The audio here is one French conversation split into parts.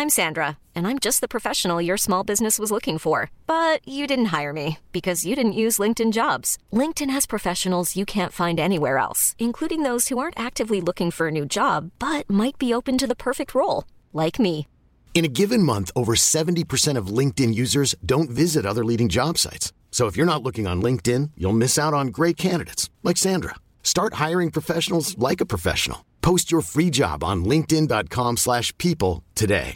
I'm Sandra, and I'm just the professional your small business was looking for. But you didn't hire me because you didn't use LinkedIn Jobs. LinkedIn has professionals you can't find anywhere else, including those who aren't actively looking for a new job, but might be open to the perfect role, like me. In a given month, over 70% of LinkedIn users don't visit other leading job sites. So if you're not looking on LinkedIn, you'll miss out on great candidates like Sandra. Start hiring professionals like a professional. Post your free job on linkedin.com/people today.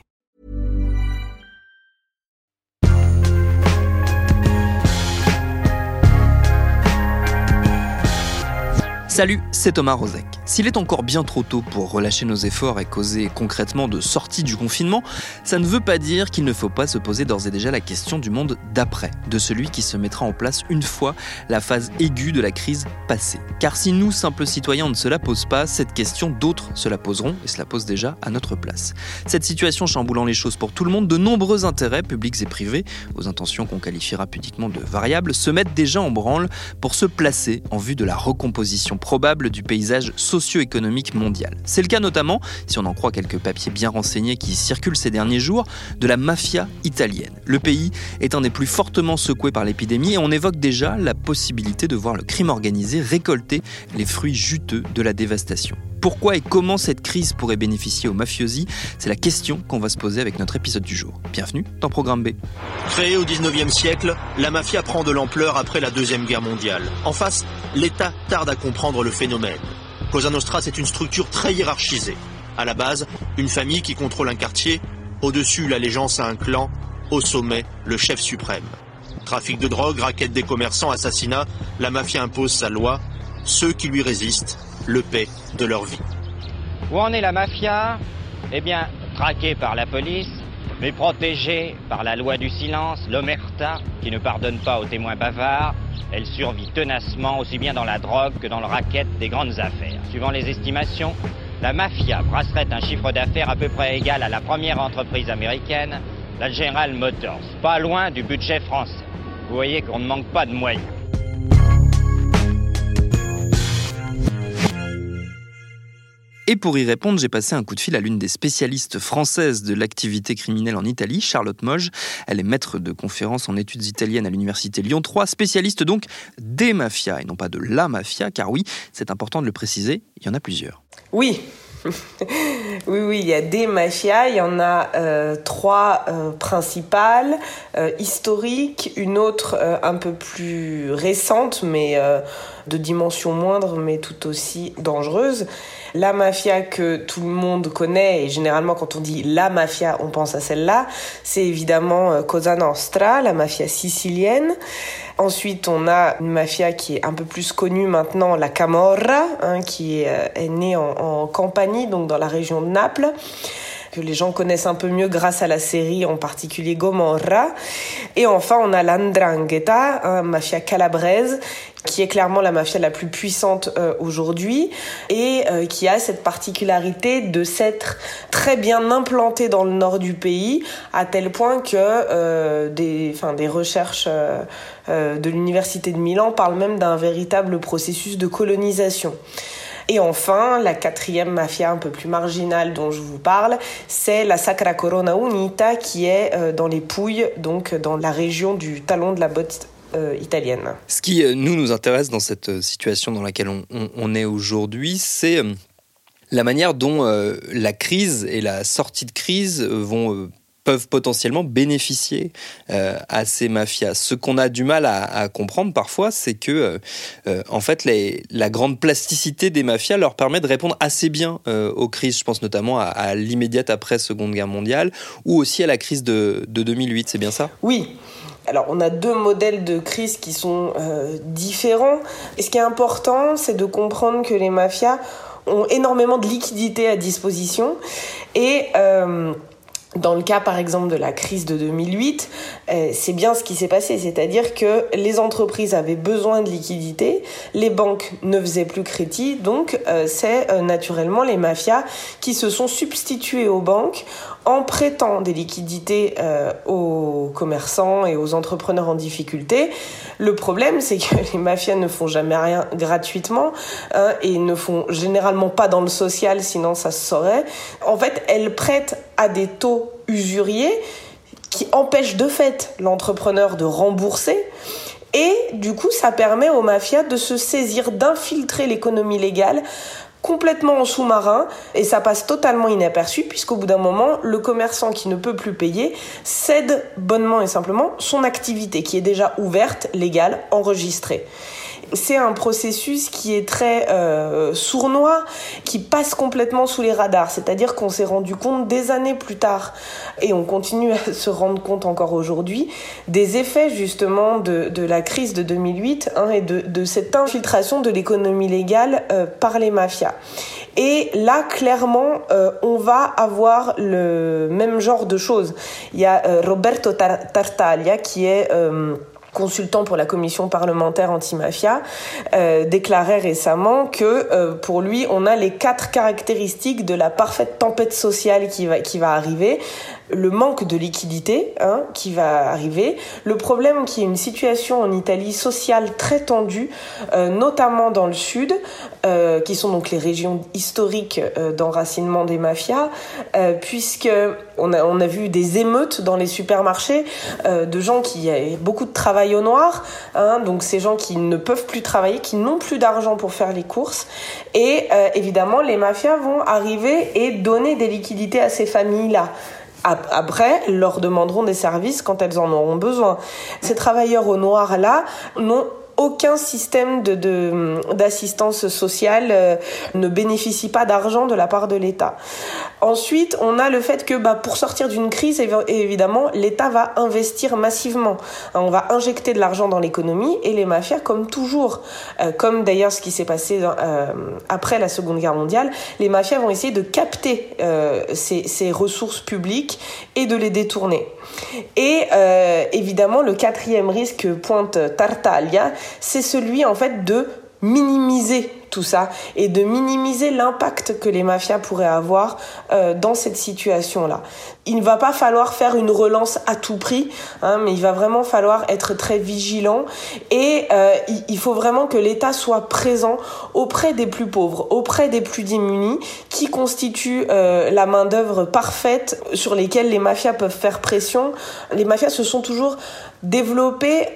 Salut, c'est Thomas Rozek. S'il est encore bien trop tôt pour relâcher nos efforts et causer concrètement de sortie du confinement, ça ne veut pas dire qu'il ne faut pas se poser d'ores et déjà la question du monde d'après, de celui qui se mettra en place une fois la phase aiguë de la crise passée. Car si nous, simples citoyens, on ne se la pose pas, cette question, d'autres se la poseront et se la posent déjà à notre place. Cette situation chamboulant les choses pour tout le monde, de nombreux intérêts, publics et privés, aux intentions qu'on qualifiera pudiquement de variables, se mettent déjà en branle pour se placer en vue de la recomposition probable du paysage socio-économique mondial. C'est le cas notamment, si on en croit quelques papiers bien renseignés qui circulent ces derniers jours, de la mafia italienne. Le pays est un des plus fortement secoués par l'épidémie et on évoque déjà la possibilité de voir le crime organisé récolter les fruits juteux de la dévastation. Pourquoi et comment cette crise pourrait bénéficier aux mafiosi ? C'est la question qu'on va se poser avec notre épisode du jour. Bienvenue dans Programme B. Créée au XIXe siècle, la mafia prend de l'ampleur après la Deuxième Guerre mondiale. En face, l'État tarde à comprendre le phénomène. Cosa Nostra, c'est une structure très hiérarchisée. À la base, une famille qui contrôle un quartier. Au-dessus, l'allégeance à un clan. Au sommet, le chef suprême. Trafic de drogue, raquette des commerçants, assassinat, la mafia impose sa loi. Ceux qui lui résistent le paient de leur vie. Où en est la mafia ? Eh bien, traquée par la police, mais protégée par la loi du silence, l'omerta, qui ne pardonne pas aux témoins bavards. Elle survit tenacement, aussi bien dans la drogue que dans le racket des grandes affaires. Suivant les estimations, la mafia brasserait un chiffre d'affaires à peu près égal à la première entreprise américaine, la General Motors, pas loin du budget français. Vous voyez qu'on ne manque pas de moyens. Et pour y répondre, j'ai passé un coup de fil à l'une des spécialistes françaises de l'activité criminelle en Italie, Charlotte Moge. Elle est maître de conférences en études italiennes à l'université Lyon 3, spécialiste donc des mafias et non pas de la mafia, car oui, c'est important de le préciser, il y en a plusieurs. Oui. Oui, il y a des mafias, il y en a trois principales, historiques, une autre un peu plus récente, mais de dimension moindre, mais tout aussi dangereuse. La mafia que tout le monde connaît, et généralement quand on dit la mafia, on pense à celle-là, c'est évidemment Cosa Nostra, la mafia sicilienne. Ensuite, on a une mafia qui est un peu plus connue maintenant, la Camorra, qui est née en Campanie, donc dans la région de Naples, que les gens connaissent un peu mieux grâce à la série, en particulier Gomorra. Et enfin, on a l'Ndrangheta, mafia calabraise, qui est clairement la mafia la plus puissante aujourd'hui et qui a cette particularité de s'être très bien implantée dans le nord du pays, à tel point que des recherches de l'université de Milan parlent même d'un véritable processus de colonisation. Et enfin, la quatrième mafia un peu plus marginale dont je vous parle, c'est la Sacra Corona Unita qui est dans les Pouilles, donc dans la région du talon de la botte italienne. Ce qui nous intéresse dans cette situation dans laquelle on est aujourd'hui, c'est la manière dont la crise et la sortie de crise peuvent potentiellement bénéficier à ces mafias. Ce qu'on a du mal à comprendre parfois, c'est que en fait, la grande plasticité des mafias leur permet de répondre assez bien aux crises. Je pense notamment à l'immédiate après Seconde Guerre mondiale ou aussi à la crise de 2008. C'est bien ça ? Oui. Alors, on a deux modèles de crise qui sont différents. Et ce qui est important, c'est de comprendre que les mafias ont énormément de liquidités à disposition et dans le cas, par exemple, de la crise de 2008, c'est bien ce qui s'est passé. C'est-à-dire que les entreprises avaient besoin de liquidités, les banques ne faisaient plus crédit, donc c'est naturellement les mafias qui se sont substituées aux banques en prêtant des liquidités aux commerçants et aux entrepreneurs en difficulté. Le problème, c'est que les mafias ne font jamais rien gratuitement et ne font généralement pas dans le social, sinon ça se saurait. En fait, elles prêtent à des taux usurier qui empêche de fait l'entrepreneur de rembourser. Et du coup, ça permet aux mafias de se saisir, d'infiltrer l'économie légale complètement en sous-marin, et ça passe totalement inaperçu puisqu'au bout d'un moment, le commerçant qui ne peut plus payer cède bonnement et simplement son activité qui est déjà ouverte, légale, enregistrée. C'est un processus qui est très sournois, qui passe complètement sous les radars. C'est-à-dire qu'on s'est rendu compte des années plus tard, et on continue à se rendre compte encore aujourd'hui, des effets justement de la crise de 2008 et de cette infiltration de l'économie légale par les mafias. Et là, clairement, on va avoir le même genre de choses. Il y a Roberto Tartaglia qui est consultant pour la commission parlementaire anti-mafia, déclarait récemment que pour lui, on a les 4 caractéristiques de la parfaite tempête sociale qui va arriver. Le manque de liquidité qui va arriver, le problème qui est une situation en Italie sociale très tendue, notamment dans le sud, qui sont donc les régions historiques d'enracinement des mafias, puisque on a vu des émeutes dans les supermarchés de gens qui avaient beaucoup de travail au noir, donc ces gens qui ne peuvent plus travailler, qui n'ont plus d'argent pour faire les courses, et évidemment les mafias vont arriver et donner des liquidités à ces familles-là. Après, leur demanderont des services quand elles en auront besoin. Ces travailleurs au noir-là n'ont aucun système d'assistance sociale, ne bénéficie pas d'argent de la part de l'État. Ensuite, on a le fait que pour sortir d'une crise, évidemment, l'État va investir massivement. On va injecter de l'argent dans l'économie et les mafias, comme toujours, comme d'ailleurs ce qui s'est passé après la Seconde Guerre mondiale, les mafias vont essayer de capter ces ressources publiques et de les détourner. Et évidemment, le 4e risque que pointe Tartaglia, c'est celui en fait de minimiser tout ça et de minimiser l'impact que les mafias pourraient avoir dans cette situation-là. Il ne va pas falloir faire une relance à tout prix, mais il va vraiment falloir être très vigilant et il faut vraiment que l'État soit présent auprès des plus pauvres, auprès des plus démunis, qui constituent la main-d'œuvre parfaite sur lesquelles les mafias peuvent faire pression. Les mafias se sont toujours développées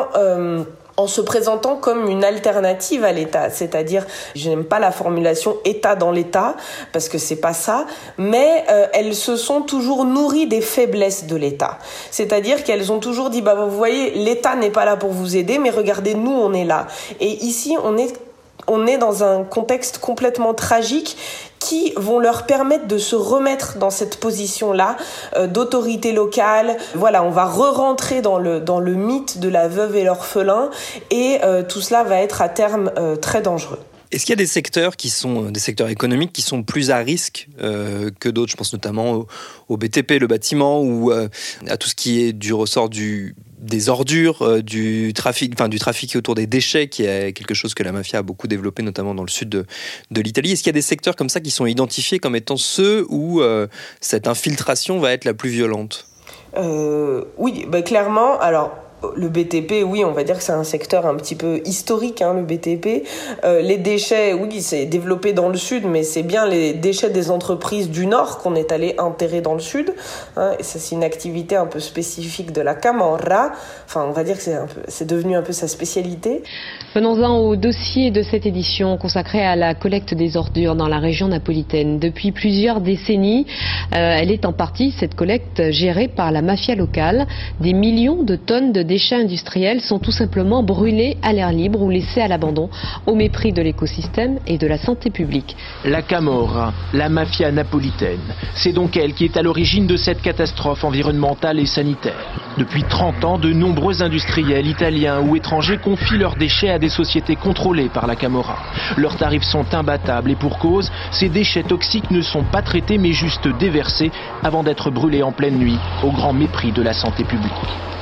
en se présentant comme une alternative à l'État, c'est-à-dire, je n'aime pas la formulation État dans l'État, parce que c'est pas ça, mais elles se sont toujours nourries des faiblesses de l'État. C'est-à-dire qu'elles ont toujours dit, vous voyez, l'État n'est pas là pour vous aider, mais regardez, nous, on est là. Et ici, on est dans un contexte complètement tragique qui vont leur permettre de se remettre dans cette position-là d'autorité locale. Voilà, on va re-rentrer dans le mythe de la veuve et l'orphelin et tout cela va être à terme très dangereux. Est-ce qu'il y a des secteurs qui sont des secteurs économiques qui sont plus à risque que d'autres ? Je pense notamment au BTP, le bâtiment, ou à tout ce qui est du ressort des ordures, du trafic autour des déchets, qui est quelque chose que la mafia a beaucoup développé, notamment dans le sud de l'Italie. Est-ce qu'il y a des secteurs comme ça qui sont identifiés comme étant ceux où cette infiltration va être la plus violente ? Oui, clairement. Alors, le BTP, oui, on va dire que c'est un secteur un petit peu historique, le BTP. Les déchets, oui, c'est développé dans le sud, mais c'est bien les déchets des entreprises du nord qu'on est allé enterrer dans le sud. Et ça, c'est une activité un peu spécifique de la Camorra. Enfin, on va dire que c'est devenu un peu sa spécialité. Venons-en au dossier de cette édition consacrée à la collecte des ordures dans la région napolitaine. Depuis plusieurs décennies, elle est en partie, cette collecte, gérée par la mafia locale. Des millions de tonnes de déchets industriels sont tout simplement brûlés à l'air libre ou laissés à l'abandon, au mépris de l'écosystème et de la santé publique. La Camorra, la mafia napolitaine, c'est donc elle qui est à l'origine de cette catastrophe environnementale et sanitaire. Depuis 30 ans, de nombreux industriels italiens ou étrangers confient leurs déchets à des sociétés contrôlées par la Camorra. Leurs tarifs sont imbattables et pour cause, ces déchets toxiques ne sont pas traités mais juste déversés avant d'être brûlés en pleine nuit, au grand mépris de la santé publique.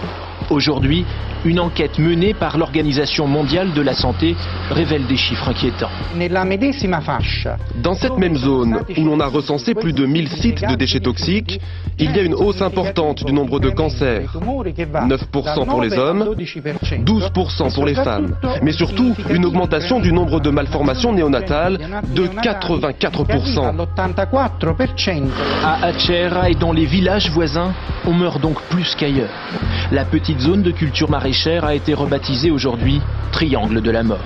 Aujourd'hui, une enquête menée par l'Organisation mondiale de la santé révèle des chiffres inquiétants. Dans cette même zone, où l'on a recensé plus de 1000 sites de déchets toxiques, il y a une hausse importante du nombre de cancers. 9% pour les hommes, 12% pour les femmes. Mais surtout, une augmentation du nombre de malformations néonatales de 84%. À Acerra et dans les villages voisins, on meurt donc plus qu'ailleurs. La petite zone de culture maraîchère a été rebaptisée aujourd'hui Triangle de la mort.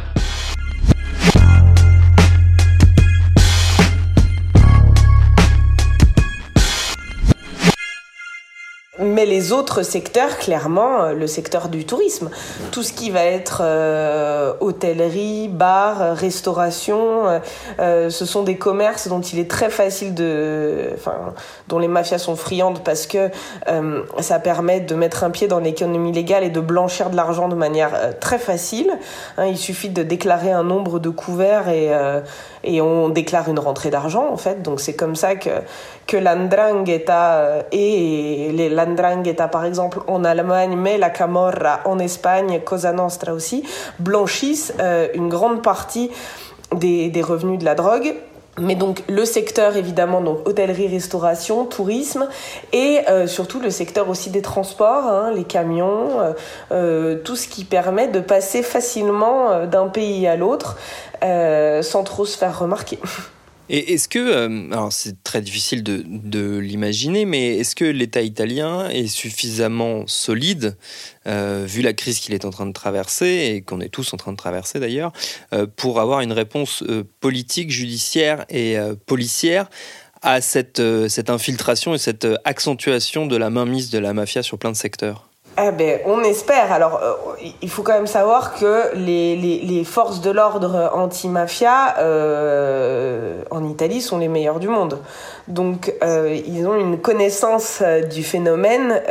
Mais les autres secteurs, clairement, le secteur du tourisme, tout ce qui va être hôtellerie, bar, restauration, ce sont des commerces dont il est très facile dont les mafias sont friandes parce que ça permet de mettre un pied dans l'économie légale et de blanchir de l'argent de manière très facile. Il suffit de déclarer un nombre de couverts et on déclare une rentrée d'argent en fait. Donc c'est comme ça que l'Andrangheta et les l'Andrangheta par exemple en Allemagne, mais la Camorra en Espagne, Cosa Nostra aussi, blanchissent une grande partie des revenus de la drogue. Mais donc le secteur évidemment, donc hôtellerie, restauration, tourisme et surtout le secteur aussi des transports, les camions, tout ce qui permet de passer facilement d'un pays à l'autre sans trop se faire remarquer. Et est-ce que, alors c'est très difficile de l'imaginer, mais est-ce que l'État italien est suffisamment solide, vu la crise qu'il est en train de traverser, et qu'on est tous en train de traverser d'ailleurs, pour avoir une réponse politique, judiciaire et policière à cette infiltration et cette accentuation de la mainmise de la mafia sur plein de secteurs ? On espère. Alors, il faut quand même savoir que les forces de l'ordre anti-mafia en Italie sont les meilleures du monde. Donc, ils ont une connaissance du phénomène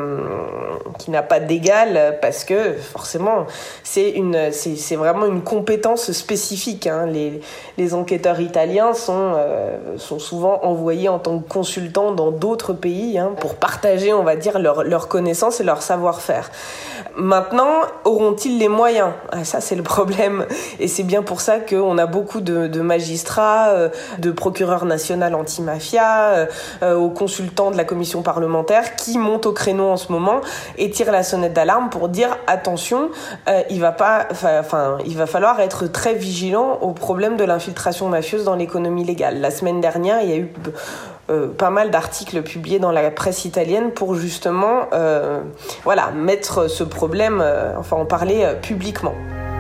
qui n'a pas d'égal parce que forcément, c'est vraiment une compétence spécifique. Les enquêteurs italiens sont souvent envoyés en tant que consultants dans d'autres pays pour partager, on va dire, leur connaissance et leur savoir-faire. Maintenant, auront-ils les moyens ? Ça, c'est le problème. Et c'est bien pour ça qu'on a beaucoup de magistrats, de procureurs nationaux anti-mafia, aux consultants de la commission parlementaire qui montent au créneau en ce moment et tirent la sonnette d'alarme pour dire attention, il va falloir être très vigilant au problème de l'infiltration mafieuse dans l'économie légale. La semaine dernière, il y a eu pas mal d'articles publiés dans la presse italienne pour justement mettre ce problème, en parler publiquement.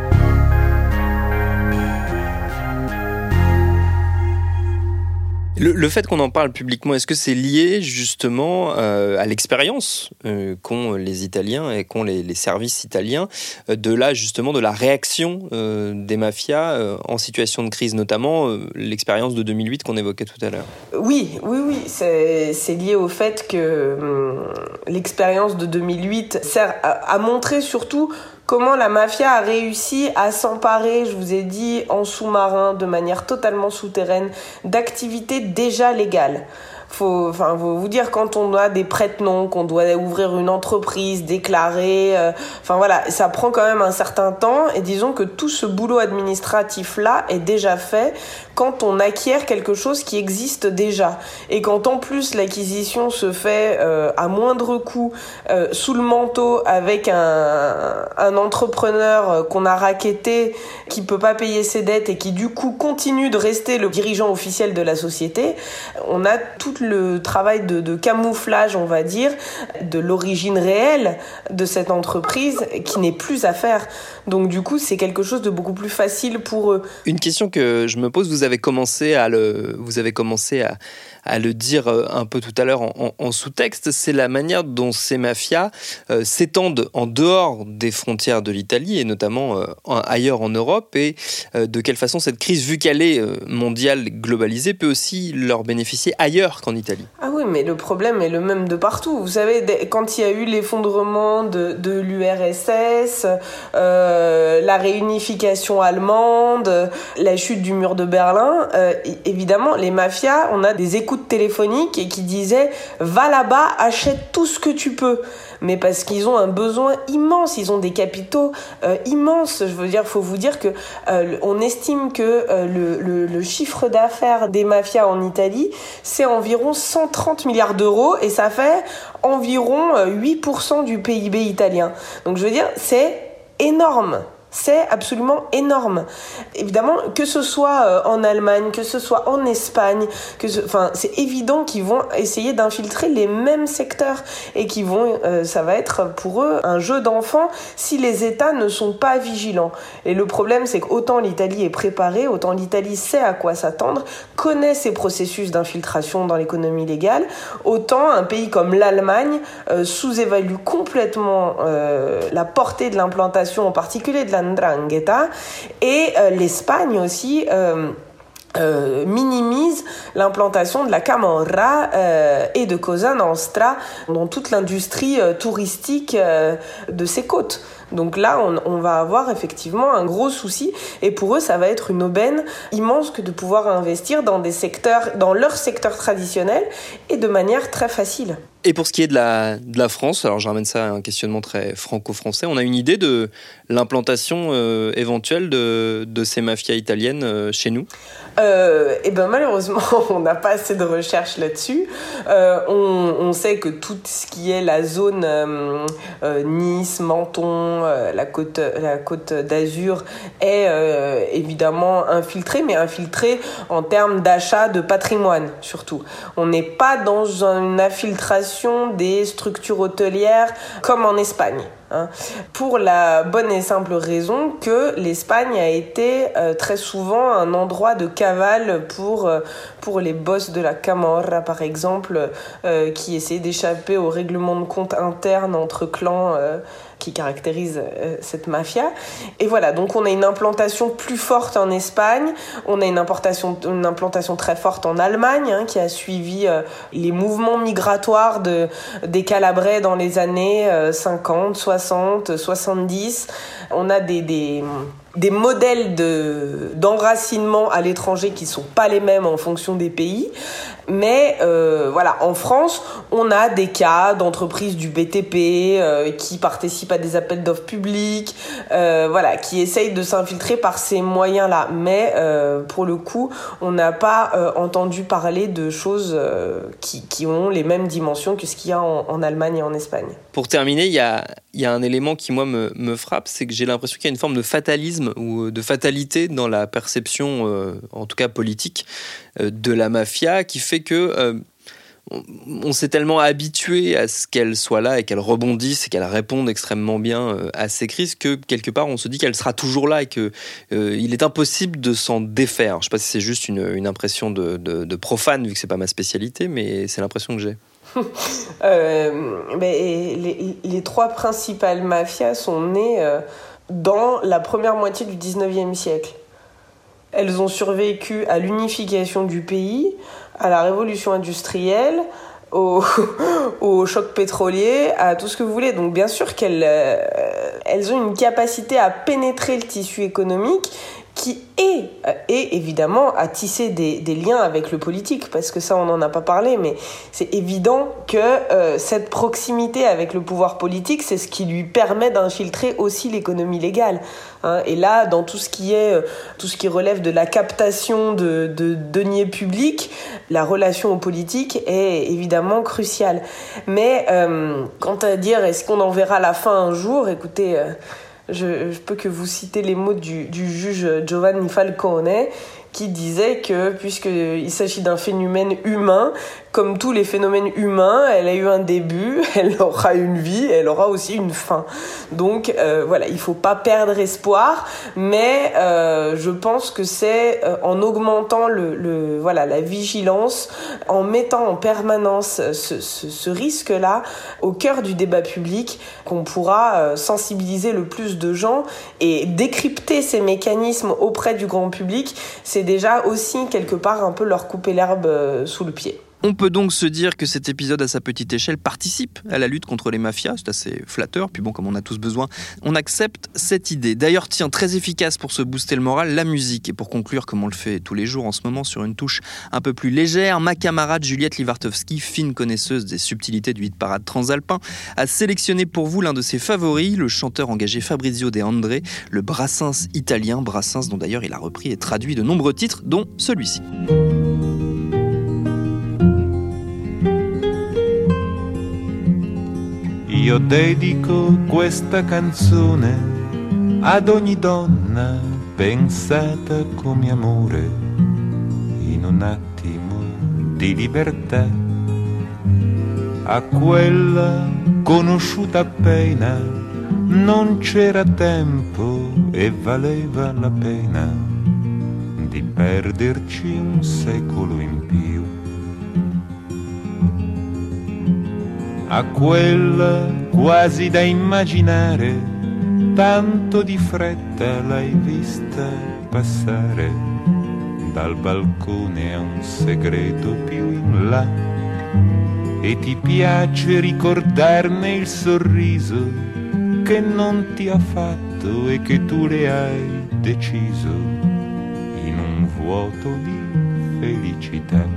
Le fait qu'on en parle publiquement, est-ce que c'est lié justement à l'expérience qu'ont les Italiens et qu'ont les services italiens de la réaction des mafias en situation de crise, notamment l'expérience de 2008 qu'on évoquait tout à l'heure ? Oui, c'est lié au fait que l'expérience de 2008 sert à montrer surtout comment la mafia a réussi à s'emparer, je vous ai dit, en sous-marin, de manière totalement souterraine, d'activités déjà légales. Faut vous dire, quand on a des prête-noms, qu'on doit ouvrir une entreprise, déclarer, ça prend quand même un certain temps. Et disons que tout ce boulot administratif-là est déjà fait quand on acquiert quelque chose qui existe déjà. Et quand en plus l'acquisition se fait à moindre coût, sous le manteau, avec un entrepreneur qu'on a racketté, qui peut pas payer ses dettes et qui du coup continue de rester le dirigeant officiel de la société, on a tout le travail de camouflage, on va dire, de l'origine réelle de cette entreprise qui n'est plus à faire. Donc du coup, c'est quelque chose de beaucoup plus facile pour eux. Une question que je me pose, vous avez commencé à le dire un peu tout à l'heure en sous-texte, c'est la manière dont ces mafias s'étendent en dehors des frontières de l'Italie et notamment ailleurs en Europe, et de quelle façon cette crise, vu qu'elle est mondiale, globalisée, peut aussi leur bénéficier ailleurs qu'en Italie. Ah oui, mais le problème est le même de partout. Vous savez, quand il y a eu l'effondrement de l'URSS, la réunification allemande, la chute du mur de Berlin, évidemment, les mafias, on a des échos écoutes téléphoniques et qui disaient « Va là-bas, achète tout ce que tu peux ». Mais parce qu'ils ont un besoin immense, ils ont des capitaux immenses. Je veux dire, faut vous dire que on estime que le chiffre d'affaires des mafias en Italie, c'est environ 130 milliards d'euros et ça fait environ 8% du PIB italien. Donc je veux dire, c'est énorme. C'est absolument énorme. Évidemment, que ce soit en Allemagne, que ce soit en Espagne, c'est évident qu'ils vont essayer d'infiltrer les mêmes secteurs et qu'ils vont, ça va être pour eux un jeu d'enfants si les États ne sont pas vigilants. Et le problème, c'est qu'autant l'Italie est préparée, autant l'Italie sait à quoi s'attendre, connaît ces processus d'infiltration dans l'économie légale, autant un pays comme l'Allemagne sous-évalue complètement la portée de l'implantation, en particulier de la Ndrangheta, et l'Espagne aussi minimise l'implantation de la Camorra et de Cosa Nostra dans toute l'industrie touristique de ces côtes. Donc là, on va avoir effectivement un gros souci et pour eux, ça va être une aubaine immense que de pouvoir investir dans des secteurs, dans leur secteur traditionnel et de manière très facile. Et pour ce qui est de la France, alors je ramène ça à un questionnement très franco-français, on a une idée de l'implantation éventuelle de ces mafias italiennes chez nous ? Et ben malheureusement, on n'a pas assez de recherches là-dessus. On sait que tout ce qui est la zone Nice, Menton, la côte d'Azur est évidemment infiltrée, mais infiltrée en termes d'achat de patrimoine surtout. On n'est pas dans une infiltration des structures hôtelières comme en Espagne. Pour la bonne et simple raison que l'Espagne a été très souvent un endroit de cavale pour les boss de la Camorra par exemple, qui essaient d'échapper au règlement de compte interne entre clans qui caractérise cette mafia. Et voilà, donc on a une implantation plus forte en Espagne, on a une implantation très forte en Allemagne, qui a suivi les mouvements migratoires des Calabrais dans les années 50, 60, 70. On a des modèles d'enracinement à l'étranger qui sont pas les mêmes en fonction des pays. Mais voilà, en France, on a des cas d'entreprises du BTP qui participent à des appels d'offres publics, voilà, qui essayent de s'infiltrer par ces moyens-là. Mais pour le coup, on n'a pas entendu parler de choses qui ont les mêmes dimensions que ce qu'il y a en Allemagne et en Espagne. Pour terminer, il y a un élément qui, moi, me frappe, c'est que j'ai l'impression qu'il y a une forme de fatalisme ou de fatalité dans la perception, en tout cas politique, de la mafia, qui fait que on s'est tellement habitué à ce qu'elle soit là et qu'elle rebondisse et qu'elle réponde extrêmement bien à ces crises que quelque part on se dit qu'elle sera toujours là et qu'il est impossible de s'en défaire. Je ne sais pas si c'est juste une impression de profane vu que c'est pas ma spécialité, mais c'est l'impression que j'ai. Les trois principales mafias sont nées dans la première moitié du 19e siècle. Elles ont survécu à l'unification du pays, à la révolution industrielle, au choc pétrolier, à tout ce que vous voulez. Donc bien sûr qu'elles ont une capacité à pénétrer le tissu économique qui est évidemment à tisser des liens avec le politique, parce que ça on n'en a pas parlé, mais c'est évident que cette proximité avec le pouvoir politique, c'est ce qui lui permet d'infiltrer aussi l'économie légale. Et là, dans tout ce qui relève de la captation de deniers publics, la relation au politique est évidemment cruciale. Mais quant à dire est-ce qu'on en verra la fin un jour, écoutez, je peux que vous citer les mots du juge Giovanni Falcone, qui disait que puisqu'il s'agit d'un phénomène humain, comme tous les phénomènes humains, elle a eu un début, elle aura une vie, elle aura aussi une fin. Donc voilà, il faut pas perdre espoir, mais je pense que c'est en augmentant la vigilance, en mettant en permanence ce risque-là au cœur du débat public, qu'on pourra sensibiliser le plus de gens et décrypter ces mécanismes auprès du grand public. C'est déjà aussi quelque part un peu leur couper l'herbe sous le pied. On peut donc se dire que cet épisode à sa petite échelle participe à la lutte contre les mafias, c'est assez flatteur, puis bon, comme on a tous besoin, on accepte cette idée. D'ailleurs, tiens, très efficace pour se booster le moral, la musique. Et pour conclure, comme on le fait tous les jours en ce moment sur une touche un peu plus légère, ma camarade Juliette Livartowski, fine connaisseuse des subtilités du hit-parade transalpin, a sélectionné pour vous l'un de ses favoris, le chanteur engagé Fabrizio De André, le Brassens italien, Brassens dont d'ailleurs il a repris et traduit de nombreux titres, dont celui-ci. Io dedico questa canzone ad ogni donna pensata come amore in un attimo di libertà, a quella conosciuta appena non c'era tempo e valeva la pena di perderci un secolo in più. A quella quasi da immaginare, tanto di fretta l'hai vista passare, dal balcone a un segreto più in là, e ti piace ricordarne il sorriso che non ti ha fatto e che tu le hai deciso in un vuoto di felicità.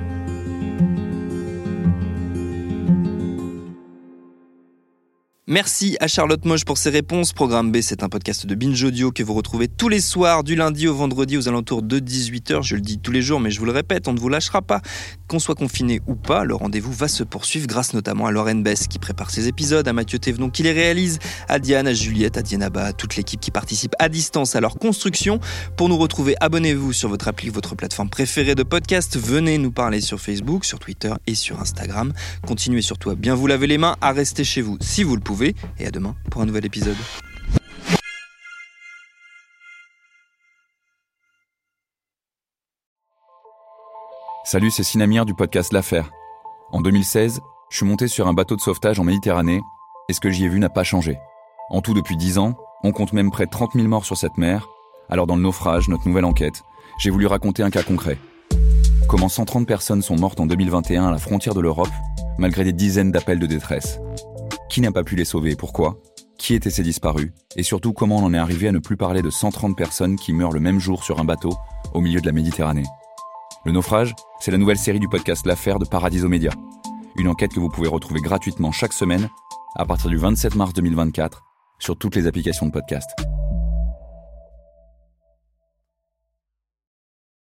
Merci à Charlotte Moche pour ses réponses. Programme B, c'est un podcast de Binge Audio que vous retrouvez tous les soirs, du lundi au vendredi aux alentours de 18h. Je le dis tous les jours, mais je vous le répète, on ne vous lâchera pas. Qu'on soit confiné ou pas, le rendez-vous va se poursuivre grâce notamment à Lauren Bess qui prépare ses épisodes, à Mathieu Thévenon qui les réalise, à Diane, à Juliette, à Dienaba, à toute l'équipe qui participe à distance à leur construction. Pour nous retrouver, abonnez-vous sur votre appli, votre plateforme préférée de podcast. Venez nous parler sur Facebook, sur Twitter et sur Instagram. Continuez surtout à bien vous laver les mains, à rester chez vous si vous le pouvez. Et à demain pour un nouvel épisode. Salut, c'est Sinamir du podcast L'Affaire. En 2016, je suis monté sur un bateau de sauvetage en Méditerranée et ce que j'y ai vu n'a pas changé. En tout, depuis 10 ans, on compte même près de 30 000 morts sur cette mer. Alors dans le naufrage, notre nouvelle enquête, j'ai voulu raconter un cas concret. Comment 130 personnes sont mortes en 2021 à la frontière de l'Europe, malgré des dizaines d'appels de détresse. Qui n'a pas pu les sauver et pourquoi ? Qui étaient ces disparus ? Et surtout, comment on en est arrivé à ne plus parler de 130 personnes qui meurent le même jour sur un bateau au milieu de la Méditerranée ? Le naufrage, c'est la nouvelle série du podcast L'Affaire de Paradiso Media. Une enquête que vous pouvez retrouver gratuitement chaque semaine à partir du 27 mars 2024 sur toutes les applications de podcast.